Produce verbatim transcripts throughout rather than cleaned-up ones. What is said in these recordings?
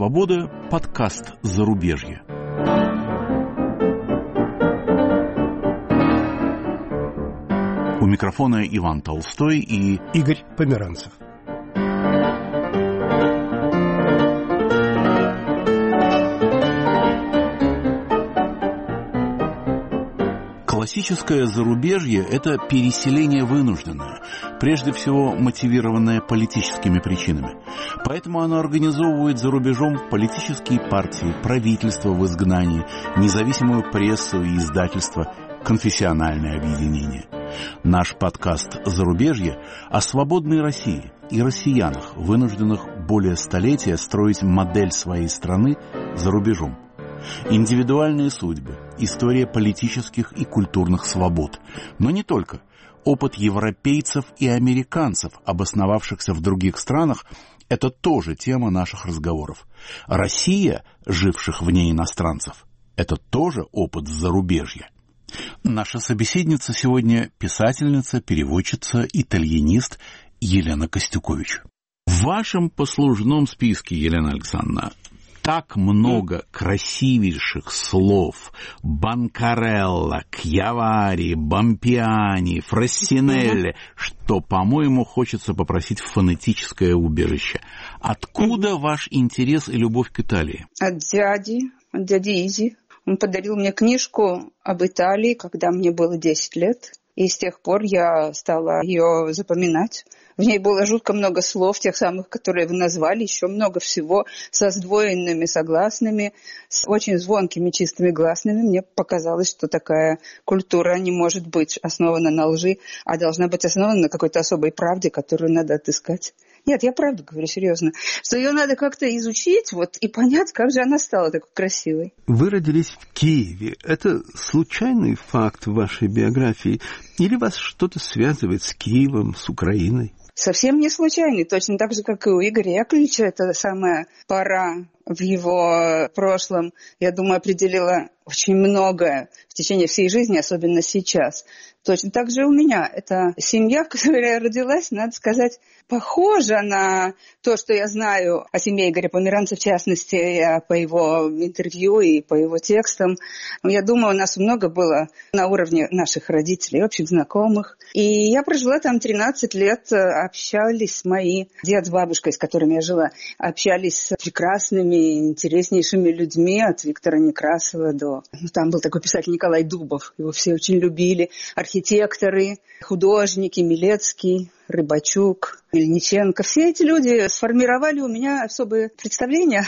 свобода» подкаст «Зарубежье». У микрофона Иван Толстой и Игорь Померанцев. Классическое зарубежье – это переселение вынужденное, прежде всего мотивированное политическими причинами. Поэтому оно организовывает за рубежом политические партии, правительства в изгнании, независимую прессу и издательства, конфессиональные объединения. Наш подкаст «Зарубежье» о свободной России и россиянах, вынужденных более столетия строить модель своей страны за рубежом. Индивидуальные судьбы, история политических и культурных свобод. Но не только. Опыт европейцев и американцев, обосновавшихся в других странах, это тоже тема наших разговоров. Россия, живших вне иностранцев, это тоже опыт зарубежья. Наша собеседница сегодня писательница, переводчица, итальянист Елена Костюкович. В вашем послужном списке, Елена Александровна, так много красивейших слов: Банкарелла, Кьявари, Бампиани, Фрассинелли, что, по-моему, хочется попросить фонетическое убежище. Откуда ваш интерес и любовь к Италии? От дяди, от дяди Изи. Он подарил мне книжку об Италии, когда мне было десять лет. И с тех пор я стала ее запоминать. В ней было жутко много слов, тех самых, которые вы назвали, еще много всего, со сдвоенными согласными, с очень звонкими чистыми гласными. Мне показалось, что такая культура не может быть основана на лжи, а должна быть основана на какой-то особой правде, которую надо отыскать. Нет, я правду говорю, серьезно. Что ее надо как-то изучить вот, и понять, как же она стала такой красивой. Вы родились в Киеве. Это случайный факт в вашей биографии? Или вас что-то связывает с Киевом, с Украиной? Совсем не случайный. Точно так же, как и у Игоря Яковлевича. Это самая пора в его прошлом, я думаю, определила очень многое в течение всей жизни, особенно сейчас. Точно так же у меня. Это семья, в которой я родилась, надо сказать, похожа на то, что я знаю о семье Игоря Померанца, в частности, я по его интервью и по его текстам. Я думаю, у нас много было на уровне наших родителей, общих знакомых. И я прожила там тринадцать лет, общались мои дед с бабушкой, с которыми я жила, общались с прекрасными, интереснейшими людьми, от Виктора Некрасова до... Ну, там был такой писатель Николай Дубов, его все очень любили. Архитекторы, художники, Милецкий, Рыбачук, Мельниченко. Все эти люди сформировали у меня особые представления,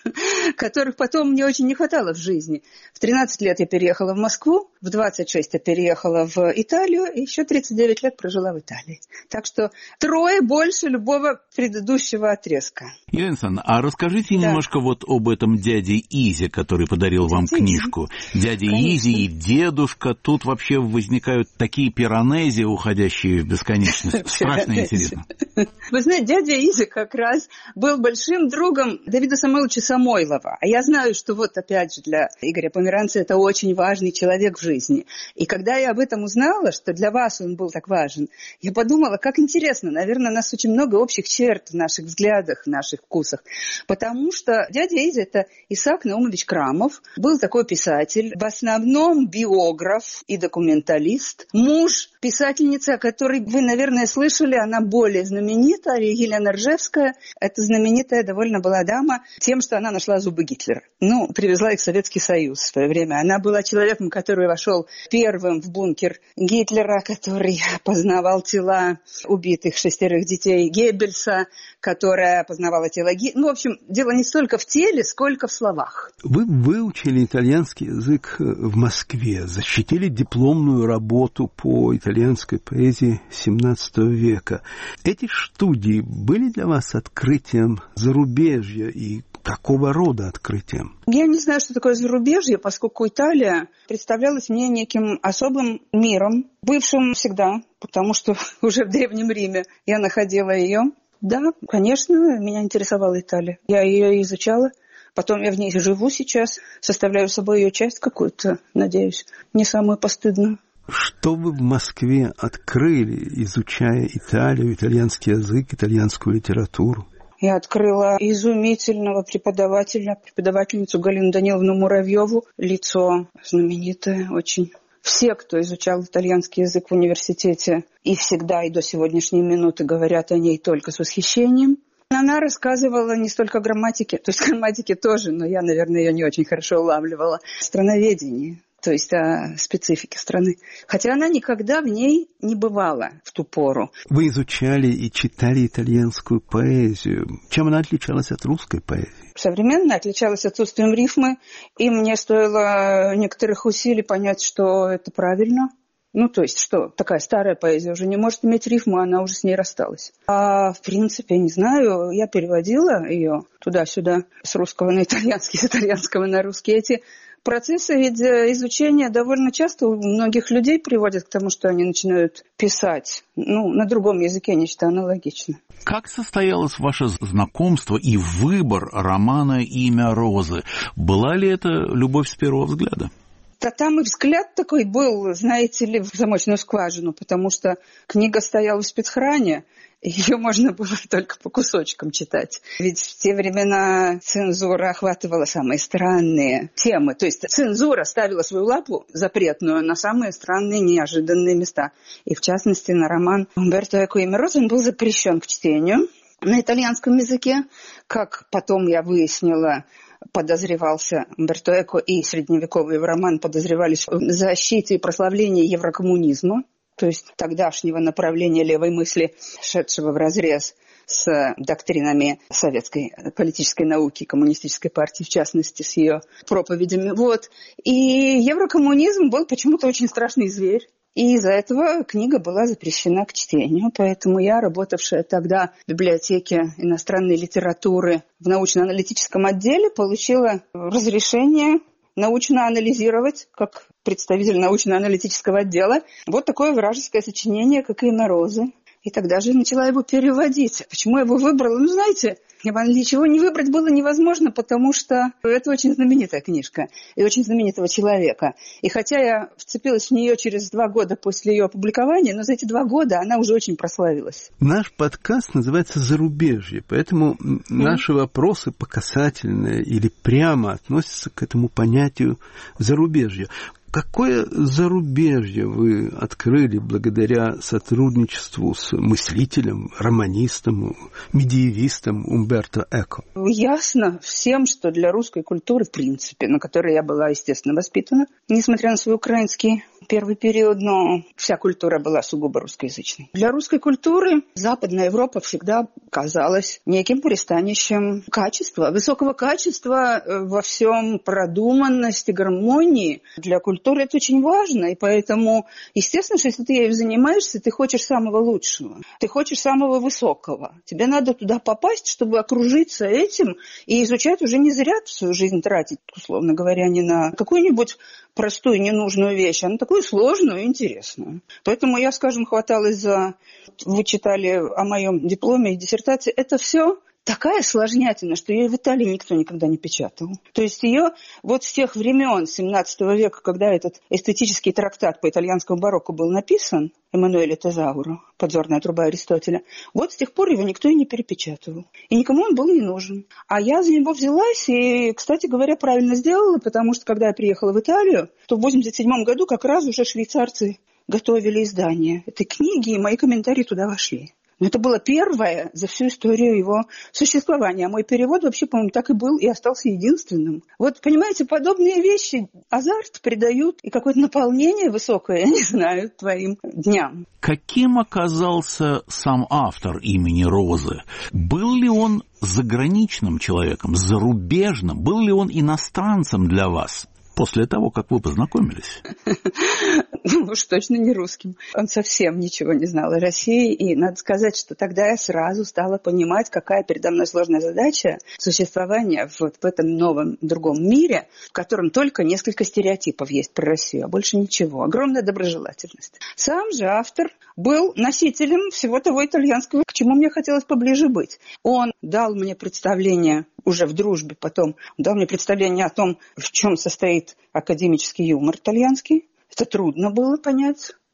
которых потом мне очень не хватало в жизни. В тринадцать лет я переехала в Москву, в двадцать шесть я переехала в Италию, и еще тридцать девять лет прожила в Италии. Так что трое больше любого предыдущего отрезка. Елена Александровна, а расскажите да. немножко вот об этом дяде Изи, который подарил Дядя вам книжку. Дядя Конечно. Изи и дедушка, тут вообще возникают такие пиранези, уходящие в бесконечность. Страшно интересно. Вы знаете, дядя Изи как раз был большим другом Давида Самойловича Самойлова. А я знаю, что вот опять же для Игоря Померанца это очень важный человек в жизни. И когда я об этом узнала, что для вас он был так важен, я подумала, как интересно, наверное, у нас очень много общих черт в наших взглядах, в наших вкусах. Потому что дядя Изи – это Исаак Наумович Крамов, был такой писатель, в основном биограф и документалист, муж писательницы, о которой вы, наверное, слышали, она более знаменита, Елена Ржевская. Это знаменитая довольно была дама тем, что она нашла зубы Гитлера. Ну, привезла их в Советский Союз в свое время. Она была человеком, который вошел первым в бункер Гитлера, который познавал тела убитых шестерых детей Геббельса, которая познавала тело Гитлера. Ну, в общем, дело не столько в теле, сколько в словах. Вы выучили итальянский язык в Москве, защитили дипломную работу по итальянской поэзии семнадцатого века. Эти студии были для вас открытием зарубежья и какого рода открытием? Я не знаю, что такое зарубежье, поскольку Италия представлялась мне неким особым миром, бывшим всегда, потому что уже в Древнем Риме я находила ее. Да, конечно, меня интересовала Италия. Я ее изучала. Потом я в ней живу сейчас, составляю собой ее часть какую-то, надеюсь, не самую постыдную. Что вы в Москве открыли, изучая Италию, итальянский язык, итальянскую литературу? Я открыла изумительного преподавателя, преподавательницу Галину Даниловну Муравьеву, лицо знаменитое очень. Все, кто изучал итальянский язык в университете, и всегда, и до сегодняшней минуты говорят о ней только с восхищением. Она рассказывала не столько о грамматике, то есть грамматике тоже, но я, наверное, ее не очень хорошо улавливала, страноведении, то есть о специфике страны. Хотя она никогда в ней не бывала в ту пору. Вы изучали и читали итальянскую поэзию. Чем она отличалась от русской поэзии? Современная отличалась отсутствием рифмы, и мне стоило некоторых усилий понять, что это правильно. Ну, то есть, что такая старая поэзия уже не может иметь рифму, она уже с ней рассталась. А, в принципе, не знаю, я переводила ее туда-сюда с русского на итальянский, с итальянского на русский. Эти процессы ведь изучения довольно часто у многих людей приводят к тому, что они начинают писать, ну, на другом языке, нечто аналогичное. Как состоялось ваше знакомство и выбор романа «Имя Розы»? Была ли это любовь с первого взгляда? Да там и взгляд такой был, знаете ли, в замочную скважину, потому что книга стояла в спецхране, ее можно было только по кусочкам читать. Ведь в те времена цензура охватывала самые странные темы. То есть цензура ставила свою лапу запретную на самые странные, неожиданные места. И в частности на роман Умберто Эко «Имя Розы». Он был запрещен к чтению на итальянском языке. Как потом я выяснила, подозревался Умберто Эко и средневековый роман подозревались в защите и прославлении еврокоммунизма, то есть тогдашнего направления левой мысли, шедшего вразрез с доктринами советской политической науки, коммунистической партии, в частности, с ее проповедями. Вот. И еврокоммунизм был почему-то очень страшный зверь. И из-за этого книга была запрещена к чтению. Поэтому я, работавшая тогда в библиотеке иностранной литературы в научно-аналитическом отделе, получила разрешение научно анализировать, как представитель научно-аналитического отдела, вот такое вражеское сочинение, как «Имя Розы». И тогда же начала его переводить. Почему я его выбрала? Ну, знаете, ничего не выбрать было невозможно, потому что это очень знаменитая книжка и очень знаменитого человека. И хотя я вцепилась в нее через два года после ее опубликования, но за эти два года она уже очень прославилась. Наш подкаст называется «Зарубежье», поэтому mm. наши вопросы по касательные или прямо относятся к этому понятию «зарубежье». Какое зарубежье вы открыли благодаря сотрудничеству с мыслителем, романистом, медиевистом Умберто Эко? Ясно всем, что для русской культуры, в принципе, на которой я была, естественно, воспитана, несмотря на свой украинский первый период, но вся культура была сугубо русскоязычной. Для русской культуры Западная Европа всегда казалась неким пристанищем качества, высокого качества во всем, продуманности, гармонии. Для культуры это очень важно, и поэтому, естественно, что если ты ею занимаешься, ты хочешь самого лучшего, ты хочешь самого высокого. Тебе надо туда попасть, чтобы окружиться этим и изучать уже не зря свою жизнь тратить, условно говоря, не на какую-нибудь простую ненужную вещь, а на такую сложную и интересную. Поэтому я, скажем, хваталась за... Вы читали о моем дипломе и диссертации. Это все такая сложнятина, что ее в Италии никто никогда не печатал. То есть ее вот с тех времен семнадцатого века, когда этот эстетический трактат по итальянскому барокко был написан, Эммануэле Тезауро, «Подзорная труба Аристотеля», вот с тех пор его никто и не перепечатывал. И никому он был не нужен. А я за него взялась и, кстати говоря, правильно сделала, потому что, когда я приехала в Италию, то в восемьдесят седьмом году как раз уже швейцарцы готовили издание этой книги, и мои комментарии туда вошли. Но это было первое за всю историю его существования. А мой перевод вообще, по-моему, так и был и остался единственным. Вот, понимаете, подобные вещи азарт придают и какое-то наполнение высокое, я не знаю, твоим дням. Каким оказался сам автор «Имени Розы»? Был ли он заграничным человеком, зарубежным? Был ли он иностранцем для вас? После того, как вы познакомились? Ну уж точно не русским. Он совсем ничего не знал о России. И надо сказать, что тогда я сразу стала понимать, какая передо мной сложная задача существования вот в этом новом, другом мире, в котором только несколько стереотипов есть про Россию, а больше ничего. Огромная доброжелательность. Сам же автор был носителем всего того итальянского, к чему мне хотелось поближе быть. Он дал мне представление, уже в дружбе потом, дал мне представление о том, в чем состоит академический юмор итальянский. Это трудно было понять,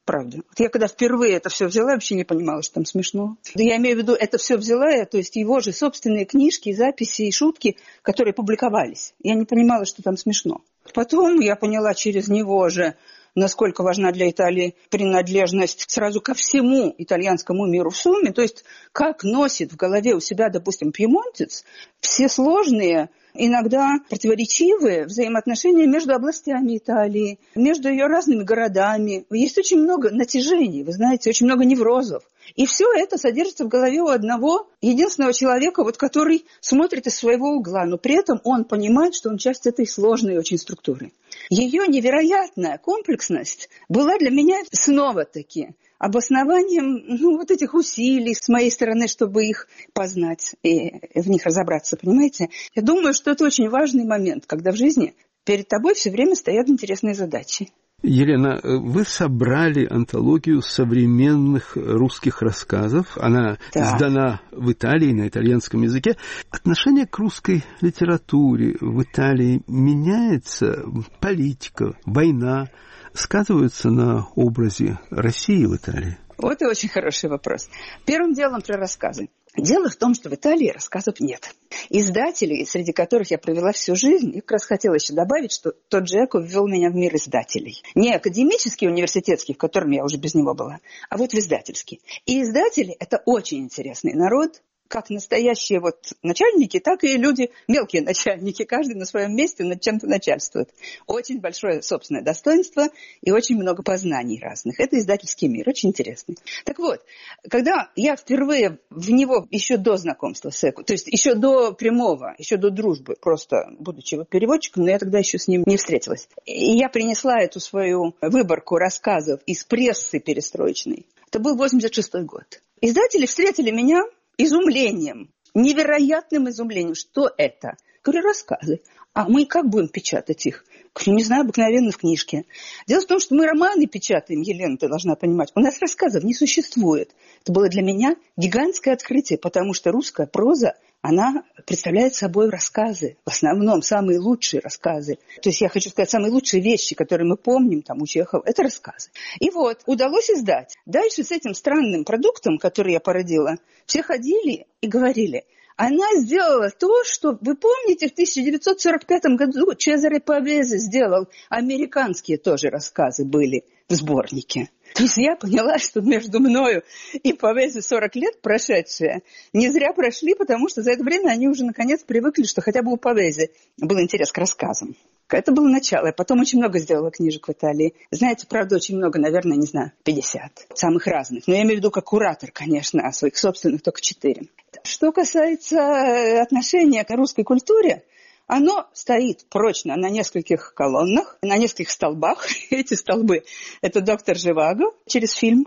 правда. Вот я когда впервые это все взяла, вообще не понимала, что там смешно. Да я имею в виду, это все взяла я, то есть его же собственные книжки, записи и шутки, которые публиковались. Я не понимала, что там смешно. Потом я поняла через него же, насколько важна для Италии принадлежность сразу ко всему итальянскому миру в сумме. То есть как носит в голове у себя, допустим, пьемонтец все сложные, иногда противоречивые взаимоотношения между областями Италии, между ее разными городами. Есть очень много натяжений, вы знаете, очень много неврозов. И все это содержится в голове у одного единственного человека, вот, который смотрит из своего угла, но при этом он понимает, что он часть этой сложной очень структуры. Ее невероятная комплексность была для меня снова-таки обоснованием ну, вот этих усилий с моей стороны, чтобы их познать и в них разобраться, понимаете? Я думаю, что это очень важный момент, когда в жизни перед тобой все время стоят интересные задачи. Елена, вы собрали антологию современных русских рассказов. Она да. издана в Италии на итальянском языке. Отношение к русской литературе в Италии меняется? Политика, война сказываются на образе России в Италии? Вот и очень хороший вопрос. Первым делом про рассказы. Дело в том, что в Италии рассказов нет. Издателей, среди которых я провела всю жизнь, я как раз хотела еще добавить, что тот Джеко ввел меня в мир издателей. Не академический, университетский, в котором я уже без него была, а вот в издательский. И издатели – это очень интересный народ, как настоящие вот начальники, так и люди, мелкие начальники, каждый на своем месте над чем-то начальствует. Очень большое собственное достоинство и очень много познаний разных. Это издательский мир, очень интересный. Так вот, когда я впервые в него еще до знакомства с Эко, то есть еще до прямого, еще до дружбы, просто будучи вот переводчиком, но я тогда еще с ним не встретилась. И я принесла эту свою выборку рассказов из прессы перестроечной. Это был восемьдесят шестой год. Издатели встретили меня изумлением, невероятным изумлением. Что это? Говорю, рассказы. А мы как будем печатать их? Говорю, не знаю, обыкновенно в книжке. Дело в том, что мы романы печатаем, Елена, ты должна понимать. У нас рассказов не существует. Это было для меня гигантское открытие, потому что русская проза, она представляет собой рассказы. В основном самые лучшие рассказы. То есть я хочу сказать, самые лучшие вещи, которые мы помним там, у Чехова, это рассказы. И вот, удалось издать. Дальше с этим странным продуктом, который я породила, все ходили и говорили, она сделала то, что, вы помните, в тысяча девятьсот сорок пятом году Чезаре Павезе сделал. Американские тоже рассказы были в сборнике. То есть я поняла, что между мною и Павезе сорок лет прошедшие не зря прошли, потому что за это время они уже наконец привыкли, что хотя бы у Павезе был интерес к рассказам. Это было начало. Я потом очень много сделала книжек в Италии. Знаете, правда, очень много, наверное, не знаю, пятьдесят. Самых разных. Но я имею в виду как куратор, конечно, а своих собственных только четыре. Что касается отношения к русской культуре, оно стоит прочно на нескольких колоннах, на нескольких столбах. Эти столбы – это доктор Живаго через фильм.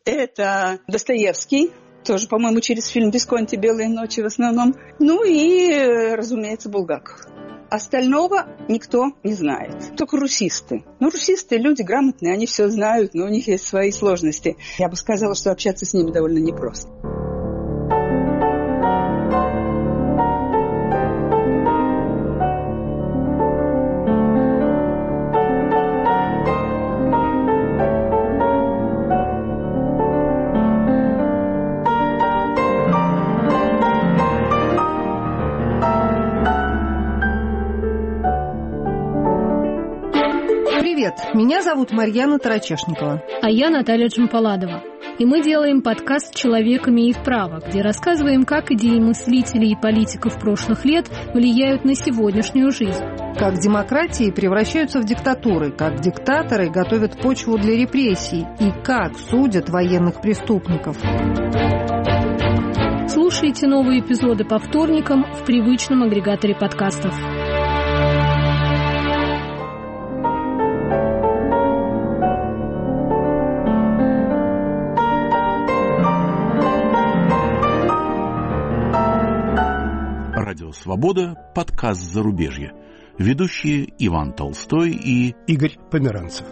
Это Достоевский, тоже, по-моему, через фильм «Висконти. Белые ночи» в основном. Ну и, разумеется, Булгаков. Остального никто не знает. Только русисты. Ну, русисты – люди грамотные, они все знают, но у них есть свои сложности. Я бы сказала, что общаться с ними довольно непросто. Меня зовут Марьяна Тарачешникова. А я Наталья Джампаладова. И мы делаем подкаст «Человек имеет право», где рассказываем, как идеи мыслителей и политиков прошлых лет влияют на сегодняшнюю жизнь. Как демократии превращаются в диктатуры, как диктаторы готовят почву для репрессий и как судят военных преступников. Слушайте новые эпизоды по вторникам в привычном агрегаторе подкастов. «Свобода», подкаст «Зарубежье». Ведущие Иван Толстой и Игорь Померанцев.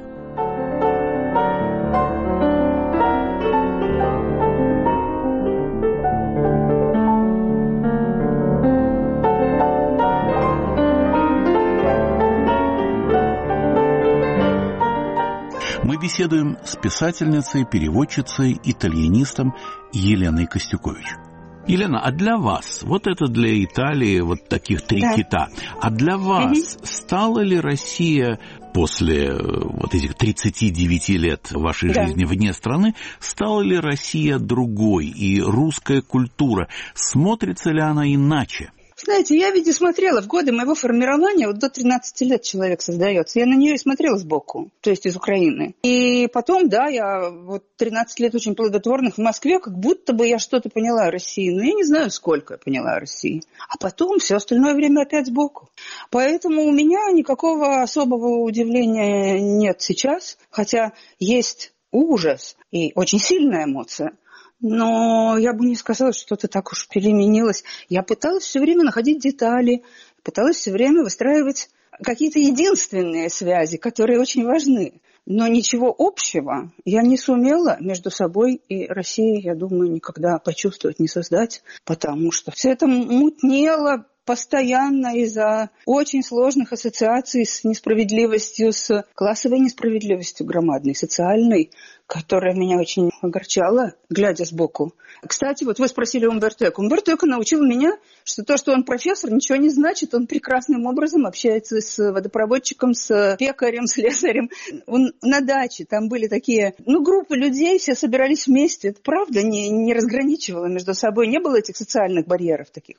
Мы беседуем с писательницей, переводчицей, итальянистом Еленой Костюкович. Елена, а для вас, вот это для Италии, вот таких три да. кита, а для вас угу. стала ли Россия после вот этих тридцати девяти лет вашей да. жизни вне страны, стала ли Россия другой, и русская культура, смотрится ли она иначе? Знаете, я ведь и смотрела в годы моего формирования, вот до тринадцати лет человек создается, я на нее и смотрела сбоку, то есть из Украины. И потом, да, я вот тринадцать лет очень плодотворных в Москве, как будто бы я что-то поняла о России, но я не знаю, сколько я поняла о России. А потом все остальное время опять сбоку. Поэтому у меня никакого особого удивления нет сейчас, хотя есть ужас и очень сильная эмоция. Но я бы не сказала, что что-то так уж переменилось. Я пыталась все время находить детали, пыталась все время выстраивать какие-то единственные связи, которые очень важны. Но ничего общего я не сумела между собой и Россией, я думаю, никогда почувствовать, не создать, потому что все это мутнело постоянно из-за очень сложных ассоциаций с несправедливостью, с классовой несправедливостью громадной, социальной, которая меня очень огорчала, глядя сбоку. Кстати, вот вы спросили Умберто Эко. Умберто Эко научил меня, что то, что он профессор, ничего не значит. Он прекрасным образом общается с водопроводчиком, с пекарем, с слесарем. Он на даче, там были такие, ну, группы людей, все собирались вместе. Это правда не, не разграничивало между собой, не было этих социальных барьеров таких.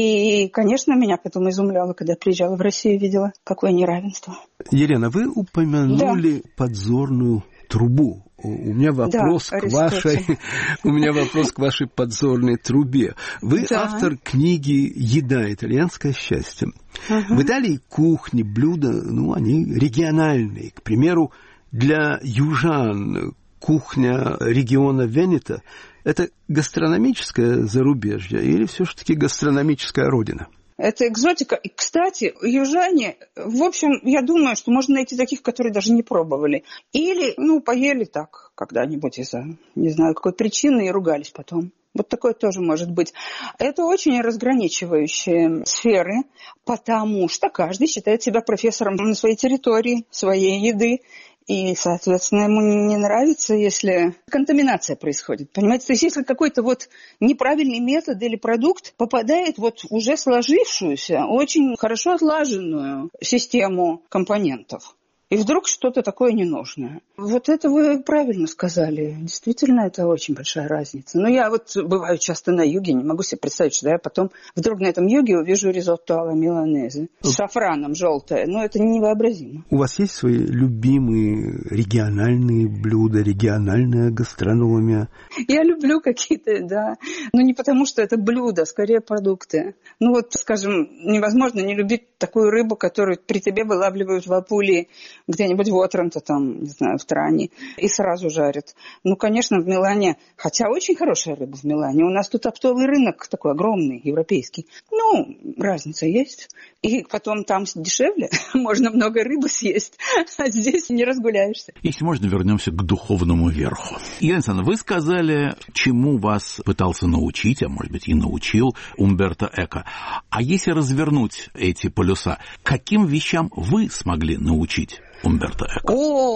И, конечно, меня потом изумляло, когда я приезжала в Россию и видела, какое неравенство. Елена, вы упомянули да. подзорную трубу. У меня вопрос да, к вашей, у меня вопрос к вашей подзорной трубе. Вы да. автор книги «Еда. Итальянское счастье». Угу. В Италии кухни, блюда, ну, они региональные. К примеру, для южан кухня региона Венето – это гастрономическое зарубежье или все-таки гастрономическая родина? Это экзотика. И, кстати, южане, в общем, я думаю, что можно найти таких, которые даже не пробовали. Или, ну, поели так когда-нибудь из-за, не знаю, какой причины и ругались потом. Вот такое тоже может быть. Это очень разграничивающие сферы, потому что каждый считает себя профессором на своей территории, своей еды. И, соответственно, ему не нравится, если контаминация происходит. Понимаете, то есть если какой-то вот неправильный метод или продукт попадает вот в уже сложившуюся, очень хорошо отлаженную систему компонентов, и вдруг что-то такое ненужное. Вот это вы правильно сказали. Действительно, это очень большая разница. Но я вот бываю часто на юге, не могу себе представить, что я потом вдруг на этом юге увижу ризотто алла миланезе с шафраном желтое. Но это невообразимо. У вас есть свои любимые региональные блюда, региональная гастрономия? Я люблю какие-то, да. Но не потому, что это блюда, скорее продукты. Ну вот, скажем, невозможно не любить такую рыбу, которую при тебе вылавливают в Апулии, где-нибудь в Отранто, там, не знаю, в Тране, и сразу жарят. Ну, конечно, в Милане, хотя очень хорошая рыба в Милане, у нас тут оптовый рынок такой огромный, европейский. Ну, разница есть. И потом там дешевле, можно много рыбы съесть, а здесь не разгуляешься. Если можно, вернемся к духовному верху. Елена Александровна, вы сказали, чему вас пытался научить, а может быть и научил Умберто Эко. А если развернуть эти полюса, каким вещам вы смогли научить Умберто Эко?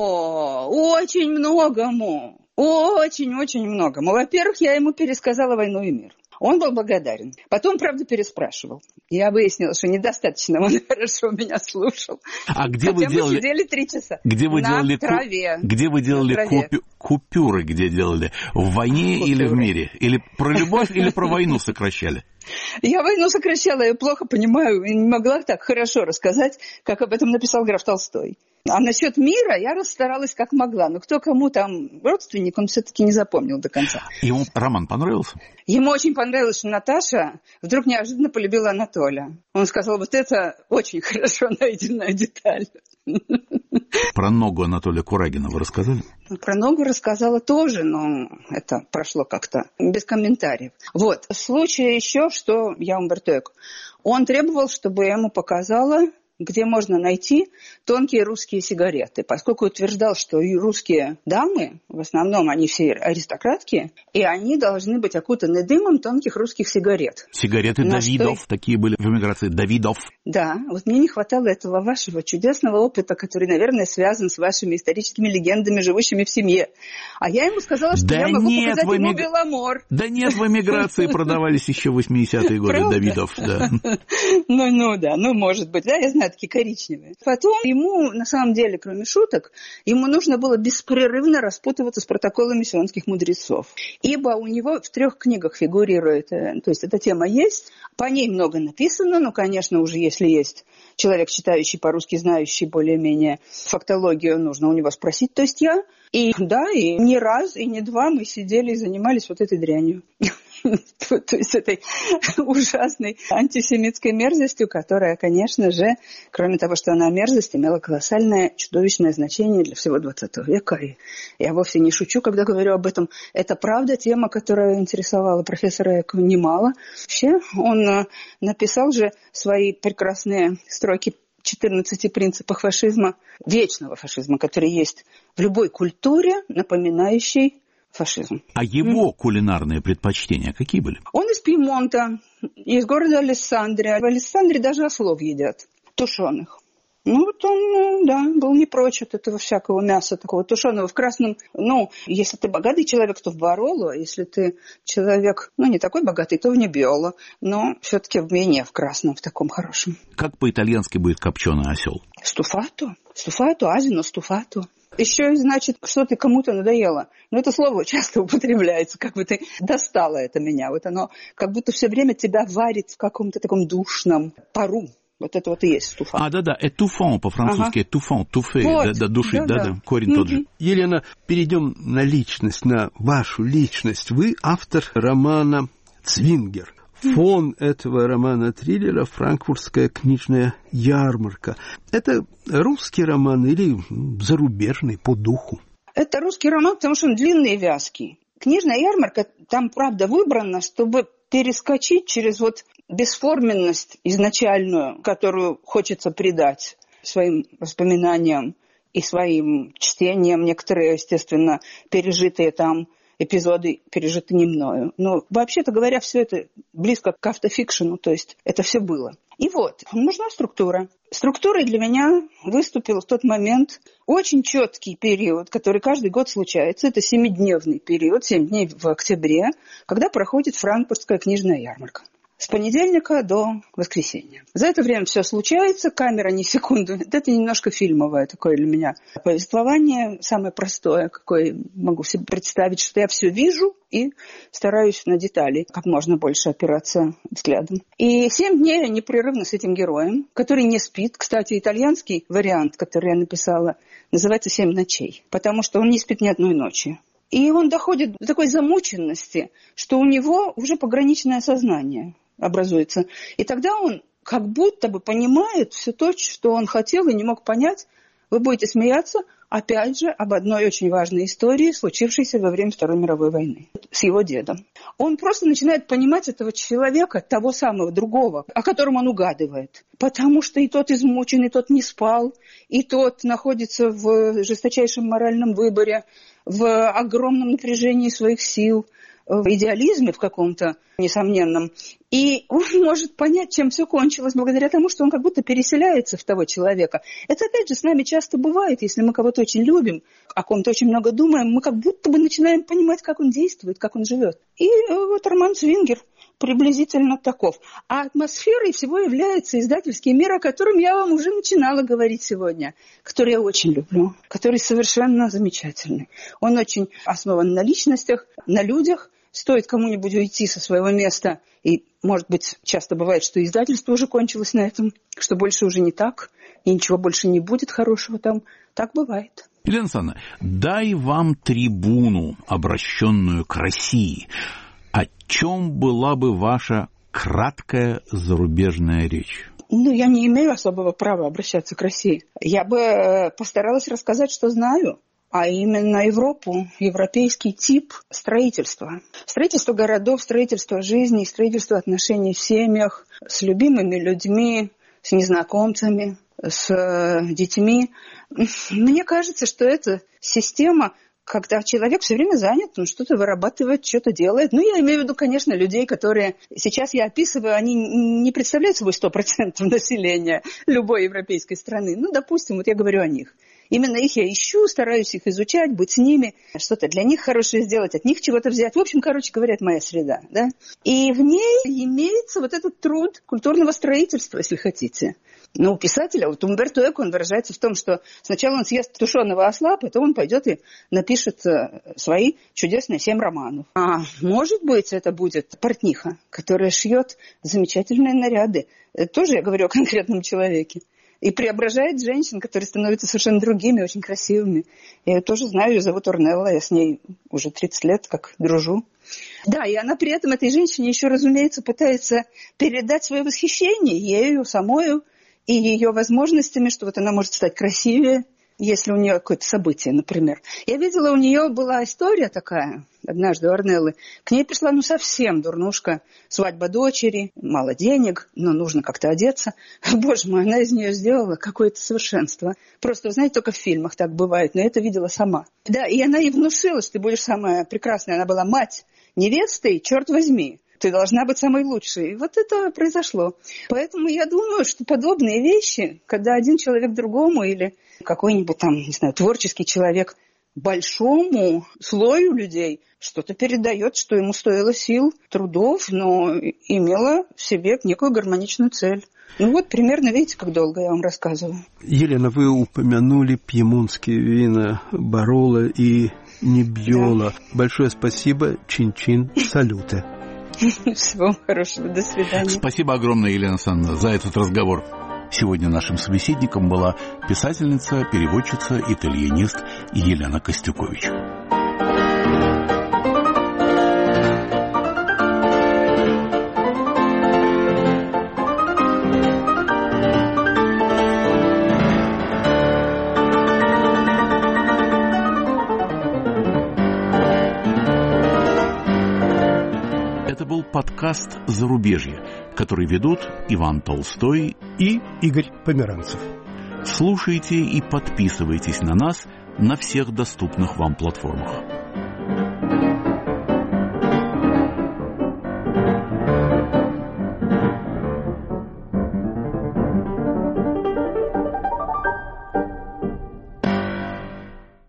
О, очень многому. Очень-очень многому. Во-первых, я ему пересказала «Войну и мир». Он был благодарен. Потом, правда, переспрашивал. Я выяснила, что недостаточно он хорошо меня слушал. А где Хотя вы мы делали... сидели три часа. Где вы на делали траве. Ку... Где вы делали купю... купюры? Где делали? В войне купюры. Или в мире? Или про любовь, или про войну сокращали? Я войну сокращала, я плохо понимаю, и не могла так хорошо рассказать, как об этом написал граф Толстой. А насчет мира я расстаралась как могла. Но кто кому там родственник, он все-таки не запомнил до конца. Ему роман понравился? Ему очень понравилось, что Наташа вдруг неожиданно полюбила Анатолия. Он сказал, вот это очень хорошо найденная деталь. Про ногу Анатолия Курагина вы рассказали? Про ногу рассказала тоже, но это прошло как-то без комментариев. Вот. Случай еще, что я Умберто Эко. Он требовал, чтобы я ему показала где можно найти тонкие русские сигареты, поскольку утверждал, что и русские дамы, в основном они все аристократки, и они должны быть окутаны дымом тонких русских сигарет. Сигареты На Давидов, что... такие были в эмиграции, Давидов. Да, вот мне не хватало этого вашего чудесного опыта, который, наверное, связан с вашими историческими легендами, живущими в семье. А я ему сказала, что да я могу нет, показать ему эмиг... Беломор. Да нет, в эмиграции продавались еще в восьмидесятые годы Давидов. Да. Ну, ну да, ну может быть, да, я знаю, такие коричневые. Потом ему, на самом деле, кроме шуток, ему нужно было беспрерывно распутываться с протоколами сионских мудрецов. Ибо у него в трех книгах фигурирует, то есть эта тема есть, по ней много написано, но, конечно, уже если есть человек, читающий по-русски, знающий более-менее фактологию, нужно у него спросить, то есть я. И да, и не раз, и не два мы сидели и занимались вот этой дрянью. То есть этой ужасной антисемитской мерзостью, которая, конечно же, кроме того, что она мерзость, имела колоссальное, чудовищное значение для всего двадцатого века. И я вовсе не шучу, когда говорю об этом. Это правда тема, которая интересовала профессора Экова немало. Вообще, он написал же свои прекрасные строки четырнадцати принципах фашизма, вечного фашизма, который есть в любой культуре, напоминающей фашизм. А его mm. кулинарные предпочтения какие были? Он из Пьемонта, из города Алессандрия. В Алессандрии даже ослов едят, тушеных. Ну, вот он, да, был не прочь от этого всякого мяса такого тушеного в красном. Ну, если ты богатый человек, то в Бароло, а если ты человек, ну, не такой богатый, то в Небиоло, но все-таки в менее в красном, в таком хорошем. Как по-итальянски будет копченый осел? Стуфато. Стуфато, азино стуфато. Еще и значит, что ты кому-то надоело. Но это слово часто употребляется, как бы ты достала это меня. Вот оно как будто все время тебя варит в каком-то таком душном пару. Вот это вот и есть стуфа. А, да-да, этуфон по-французски, ага. этуфон, туфе, вот. да, да, душить, да-да, да, корень mm-hmm. тот же. Елена, перейдем на личность, на вашу личность. Вы автор романа «Цвингер». Фон этого романа-триллера «Франкфуртская книжная ярмарка». Это русский роман или зарубежный по духу? Это русский роман, потому что он длинный и вязкий. Книжная ярмарка там, правда, выбрана, чтобы перескочить через вот бесформенность изначальную, которую хочется придать своим воспоминаниям и своим чтениям. Некоторые, естественно, пережитые там эпизоды пережиты не мною. Но, вообще-то говоря, все это близко к автофикшену, то есть это все было. И вот, нужна структура. Структурой для меня выступил в тот момент очень четкий период, который каждый год случается. Это семидневный период, семь дней в октябре, когда проходит Франкфуртская книжная ярмарка. С понедельника до воскресенья. За это время все случается, камера ни секунду. Это немножко фильмовое такое для меня повествование, самое простое, какое могу себе представить, что я все вижу и стараюсь на детали как можно больше опираться взглядом. И семь дней я непрерывно с этим героем, который не спит. Кстати, итальянский вариант, который я написала, называется «Семь ночей», потому что он не спит ни одной ночи. И он доходит до такой замученности, что у него уже пограничное сознание образуется. И тогда он как будто бы понимает все то, что он хотел и не мог понять. Вы будете смеяться, опять же, об одной очень важной истории, случившейся во время Второй мировой войны с его дедом. Он просто начинает понимать этого человека, того самого другого, о котором он угадывает. Потому что и тот измучен, и тот не спал, и тот находится в жесточайшем моральном выборе, в огромном напряжении своих сил, в идеализме в каком-то несомненном. И он может понять, чем все кончилось, благодаря тому, что он как будто переселяется в того человека. Это, опять же, с нами часто бывает, если мы кого-то очень любим, о ком-то очень много думаем, мы как будто бы начинаем понимать, как он действует, как он живет. И вот роман «Цвингер» приблизительно таков. А атмосферой всего является издательский мир, о котором я вам уже начинала говорить сегодня, который я очень люблю, который совершенно замечательный. Он очень основан на личностях, на людях. Стоит кому-нибудь уйти со своего места, и, может быть, часто бывает, что издательство уже кончилось на этом, что больше уже не так, и ничего больше не будет хорошего там. Так бывает. Елена Александровна, дай вам трибуну, обращенную к России. О чем была бы ваша краткая зарубежная речь? Ну, я не имею особого права обращаться к России. Я бы постаралась рассказать, что знаю, а именно Европу, европейский тип строительства. Строительство городов, строительство жизни, строительство отношений в семьях, с любимыми людьми, с незнакомцами, с детьми. Мне кажется, что это система, когда человек все время занят, он что-то вырабатывает, что-то делает. Ну, я имею в виду, конечно, людей, которые сейчас я описываю, они не представляют собой сто процентов населения любой европейской страны. Ну, допустим, вот я говорю о них. Именно их я ищу, стараюсь их изучать, быть с ними, что-то для них хорошее сделать, от них чего-то взять. В общем, короче говоря, это моя среда. Да? И в ней имеется вот этот труд культурного строительства, если хотите. Но у писателя, вот Умберто Эко, он выражается в том, что сначала он съест тушеного осла, потом он пойдет и напишет свои чудесные семь романов. А может быть, это будет портниха, которая шьет замечательные наряды. Это тоже я говорю о конкретном человеке. И преображает женщин, которые становятся совершенно другими, очень красивыми. Я ее тоже знаю, ее зовут Орнелла, я с ней уже тридцать лет как дружу. Да, и она при этом этой женщине еще, разумеется, пытается передать свое восхищение ею самою и ее возможностями, что вот она может стать красивее, если у нее какое-то событие, например. Я видела, у нее была история такая, однажды у Орнеллы. К ней пришла ну совсем дурнушка, свадьба дочери, мало денег, но нужно как-то одеться. Боже мой, она из нее сделала какое-то совершенство. Просто, вы знаете, только в фильмах так бывает, но я это видела сама. Да, и она ей внушила, что ты будешь самая прекрасная. Она была мать невесты, черт возьми. Ты должна быть самой лучшей. И вот это произошло. Поэтому я думаю, что подобные вещи, когда один человек другому или какой-нибудь там, не знаю, творческий человек большому слою людей что-то передает, что ему стоило сил, трудов, но имело в себе некую гармоничную цель. Ну вот, примерно, видите, как долго я вам рассказываю. Елена, вы упомянули пьемонтские вина Бароло и Неббиола. Да. Большое спасибо, чин-чин, салюты. Всего хорошего, до свидания. Спасибо огромное, Елена Александровна, за этот разговор. Сегодня нашим собеседником была писательница, переводчица, итальянист Елена Костюкович. Подкаст «Зарубежье», который ведут Иван Толстой и Игорь Померанцев. Слушайте и подписывайтесь на нас на всех доступных вам платформах.